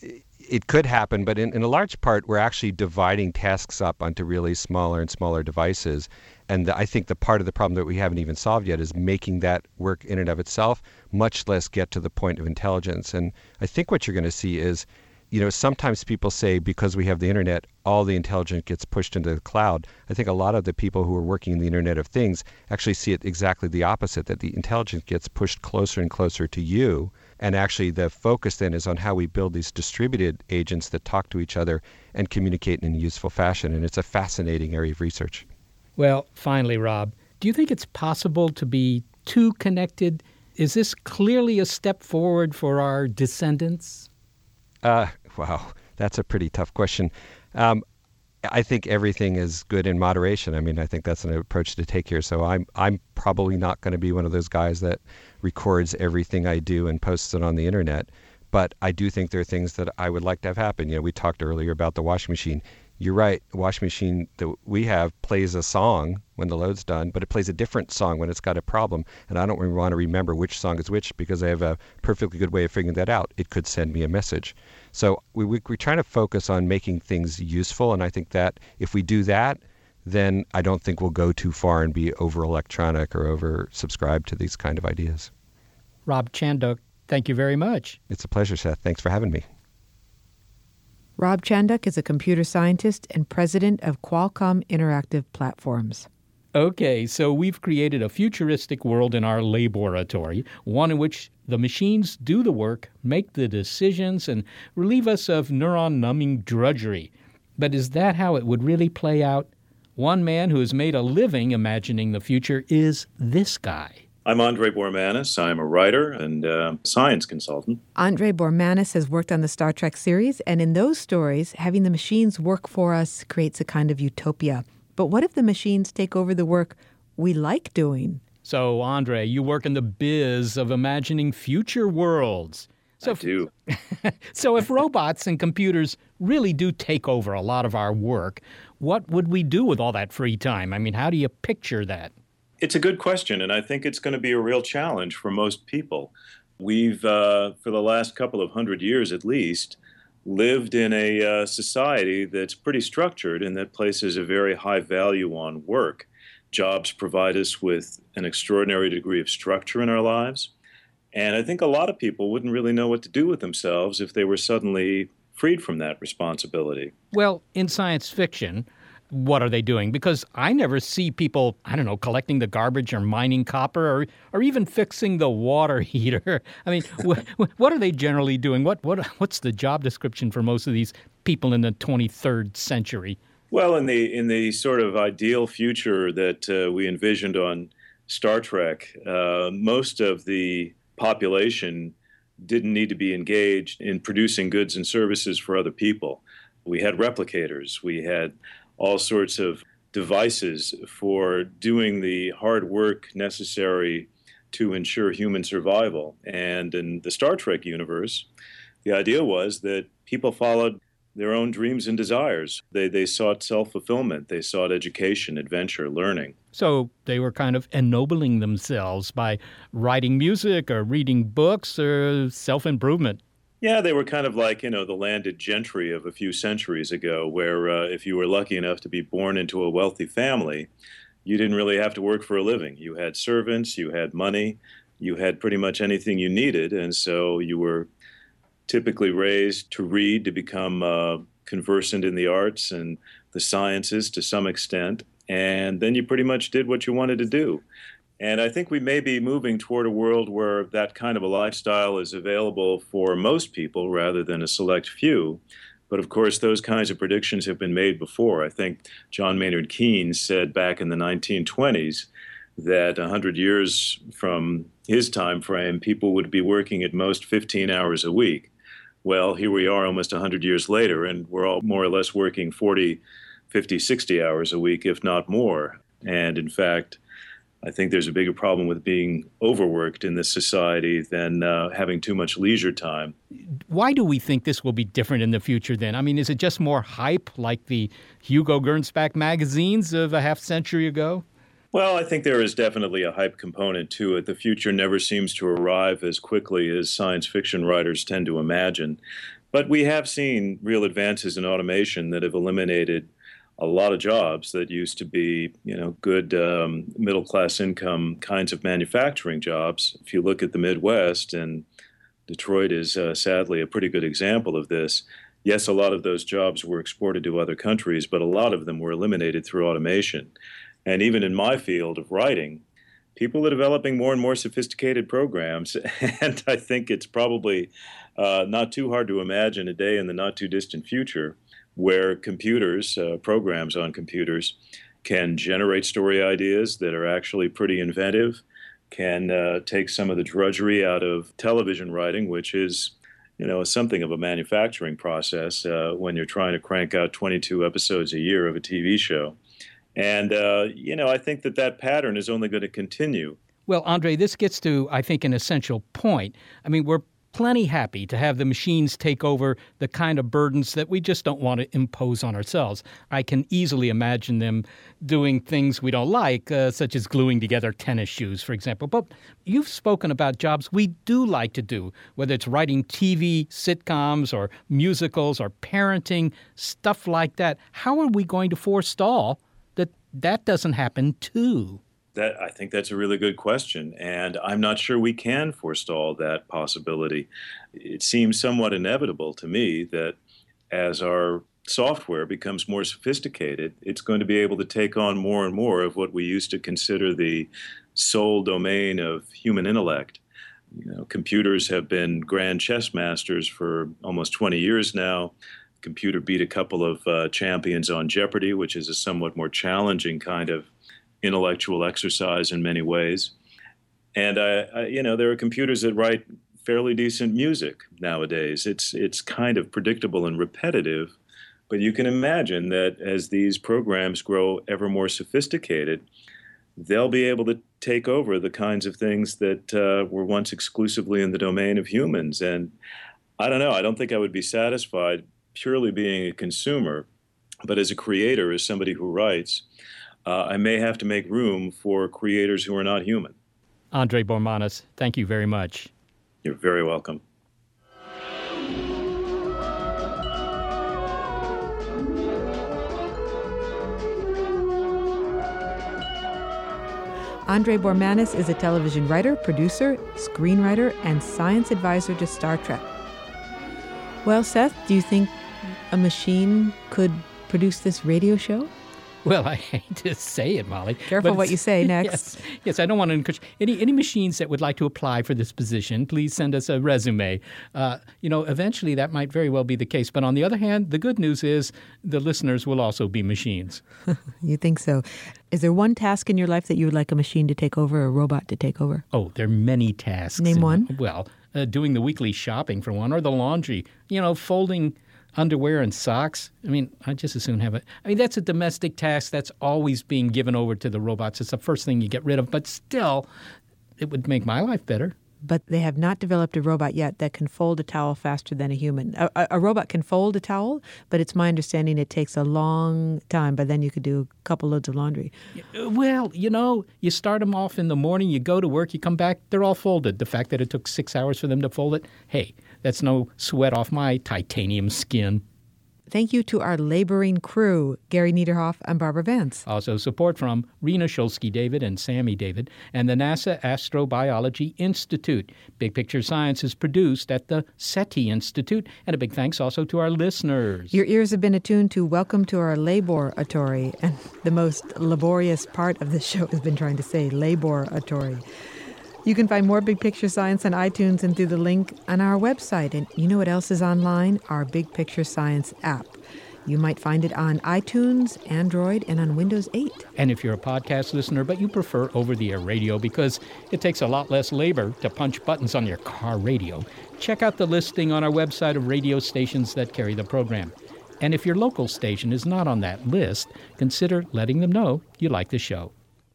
it could happen, but in, in a large part, we're actually dividing tasks up onto really smaller and smaller devices. And the, I think the part of the problem that we haven't even solved yet is making that work in and of itself, much less get to the point of intelligence. And I think what you're going to see is, you know, sometimes people say because we have the internet, all the intelligence gets pushed into the cloud. I think a lot of the people who are working in the Internet of Things actually see it exactly the opposite, that the intelligence gets pushed closer and closer to you. And actually the focus then is on how we build these distributed agents that talk to each other and communicate in a useful fashion. And it's a fascinating area of research. Well, finally, Rob, do you think it's possible to be too connected? Is this clearly a step forward for our descendants? Uh, wow, that's a pretty tough question. Um, I think everything is good in moderation. I mean, I think that's an approach to take here. So I'm I'm probably not going to be one of those guys that records everything I do and posts it on the internet. But I do think there are things that I would like to have happen. You know, we talked earlier about the washing machine. You're right. The washing machine that we have plays a song when the load's done, but it plays a different song when it's got a problem. And I don't really want to remember which song is which because I have a perfectly good way of figuring that out. It could send me a message. So we, we, we're trying to focus on making things useful. And I think that if we do that, then I don't think we'll go too far and be over electronic or over subscribed to these kind of ideas. Rob Chandok, thank you very much. It's a pleasure, Seth. Thanks for having me. Rob Chandok is a computer scientist and president of Qualcomm Interactive Platforms. Okay, so we've created a futuristic world in our laboratory, one in which the machines do the work, make the decisions, and relieve us of neuron-numbing drudgery. But is that how it would really play out? one man who has made a living imagining the future is this guy. I'm Andre Bormanis. I'm a writer and uh, science consultant. Andre Bormanis has worked on the Star Trek series, and in those stories, having the machines work for us creates a kind of utopia. But what if the machines take over the work we like doing? So, Andre, you work in the biz of imagining future worlds. So I do. So if robots and computers really do take over a lot of our work, what would we do with all that free time? I mean, how do you picture that? It's a good question, and I think it's going to be a real challenge for most people. We've, uh, for the last couple of hundred years at least, lived in a uh, society that's pretty structured and that places a very high value on work. Jobs provide us with an extraordinary degree of structure in our lives. And I think a lot of people wouldn't really know what to do with themselves if they were suddenly freed from that responsibility. Well, in science fiction, what are they doing? Because I never see people, I don't know, collecting the garbage or mining copper or, or even fixing the water heater. I mean, wh- what are they generally doing? What what What's the job description for most of these people in the twenty-third century? Well, in the in the sort of ideal future that uh, we envisioned on Star Trek, uh, most of the population didn't need to be engaged in producing goods and services for other people. We had replicators. We had all sorts of devices for doing the hard work necessary to ensure human survival. And in the Star Trek universe, the idea was that people followed their own dreams and desires. They they sought self-fulfillment. They sought education, adventure, learning. So they were kind of ennobling themselves by writing music or reading books or self-improvement. Yeah, they were kind of like, you know, the landed gentry of a few centuries ago, where uh, if you were lucky enough to be born into a wealthy family, you didn't really have to work for a living. You had servants, you had money, you had pretty much anything you needed, and so you were typically raised to read, to become uh, conversant in the arts and the sciences to some extent, and then you pretty much did what you wanted to do. And I think we may be moving toward a world where that kind of a lifestyle is available for most people rather than a select few. But of course, those kinds of predictions have been made before. I think John Maynard Keynes said back in the nineteen twenties that one hundred years from his time frame, people would be working at most fifteen hours a week. Well, here we are almost one hundred years later, and we're all more or less working forty, fifty, sixty hours a week, if not more. And in fact, I think there's a bigger problem with being overworked in this society than uh, having too much leisure time. Why do we think this will be different in the future then? I mean, is it just more hype like the Hugo Gernsback magazines of a half century ago? Well, I think there is definitely a hype component to it. The future never seems to arrive as quickly as science fiction writers tend to imagine. But we have seen real advances in automation that have eliminated a lot of jobs that used to be, you know, good um, middle-class income kinds of manufacturing jobs. If you look at the Midwest, and Detroit is uh, sadly a pretty good example of this, yes, a lot of those jobs were exported to other countries, but a lot of them were eliminated through automation. And even in my field of writing, people are developing more and more sophisticated programs, and I think it's probably uh, not too hard to imagine a day in the not-too-distant future where computers, uh, programs on computers, can generate story ideas that are actually pretty inventive, can uh, take some of the drudgery out of television writing, which is, you know, something of a manufacturing process uh, when you're trying to crank out twenty-two episodes a year of a T V show. And, uh, you know, I think that that pattern is only going to continue. Well, Andre, this gets to, I think, an essential point. I mean, we're plenty happy to have the machines take over the kind of burdens that we just don't want to impose on ourselves. I can easily imagine them doing things we don't like, uh, such as gluing together tennis shoes, for example. But you've spoken about jobs we do like to do, whether it's writing T V sitcoms or musicals or parenting, stuff like that. How are we going to forestall that that doesn't happen too? That I think that's a really good question, and I'm not sure we can forestall that possibility. It seems somewhat inevitable to me that as our software becomes more sophisticated, it's going to be able to take on more and more of what we used to consider the sole domain of human intellect. You know, computers have been grand chess masters for almost twenty years now. computer beat a couple of uh, champions on Jeopardy, which is a somewhat more challenging kind of intellectual exercise in many ways. And, I, I, you know, there are computers that write fairly decent music nowadays. It's, it's kind of predictable and repetitive, but you can imagine that as these programs grow ever more sophisticated, they'll be able to take over the kinds of things that uh, were once exclusively in the domain of humans. And I don't know, I don't think I would be satisfied purely being a consumer, but as a creator, as somebody who writes, uh, I may have to make room for creators who are not human. Andre Bormanis, thank you very much. You're very welcome. Andre Bormanis is a television writer, producer, screenwriter, and science advisor to Star Trek. Well, Seth, do you think a machine could produce this radio show? Well, I hate to say it, Molly. Careful what you say next. Yes, yes, I don't want to encourage any any machines that would like to apply for this position. Please send us a resume. Uh, you know, eventually that might very well be the case. But on the other hand, the good news is the listeners will also be machines. You think so? Is there one task in your life that you would like a machine to take over, or a robot to take over? Oh, there are many tasks. Name in, one. Well, uh, doing the weekly shopping for one, or the laundry. You know, folding underwear and socks. I mean, I just as soon have it. I mean, that's a domestic task that's always being given over to the robots. It's the first thing you get rid of, but still, it would make my life better. But they have not developed a robot yet that can fold a towel faster than a human. A, a, a robot can fold a towel, but it's my understanding it takes a long time. But then you could do a couple loads of laundry. Well, you know, you start them off in the morning, you go to work, you come back, they're all folded. The fact that it took six hours for them to fold it, hey, that's no sweat off my titanium skin. Thank you to our laboring crew, Gary Niederhoff and Barbara Vance. Also support from Rena Shulsky-David and Sammy David and the NASA Astrobiology Institute. Big Picture Science is produced at the SETI Institute. And a big thanks also to our listeners. Your ears have been attuned to Welcome to Our Laboratory. And the most laborious part of the show has been trying to say laboratory. You can find more Big Picture Science on iTunes and through the link on our website. And you know what else is online? Our Big Picture Science app. You might find it on iTunes, Android, and on Windows eight. And if you're a podcast listener, but you prefer over-the-air radio because it takes a lot less labor to punch buttons on your car radio, check out the listing on our website of radio stations that carry the program. And if your local station is not on that list, consider letting them know you like the show.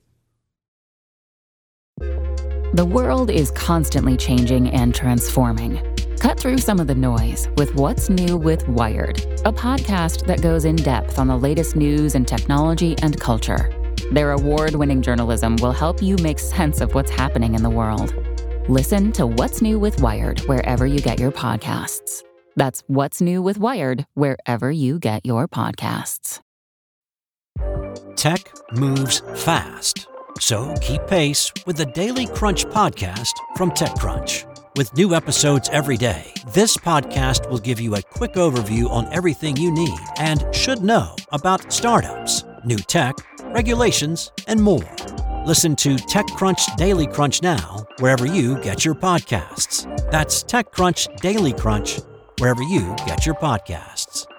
The world is constantly changing and transforming. Cut through some of the noise with What's New with Wired, a podcast that goes in depth on the latest news and technology and culture. Their award-winning journalism will help you make sense of what's happening in the world. Listen to What's New with Wired wherever you get your podcasts. That's What's New with Wired wherever you get your podcasts. Tech moves fast. So keep pace with the Daily Crunch podcast from TechCrunch. With new episodes every day, this podcast will give you a quick overview on everything you need and should know about startups, new tech, regulations, and more. Listen to TechCrunch Daily Crunch now, wherever you get your podcasts. That's TechCrunch Daily Crunch, wherever you get your podcasts.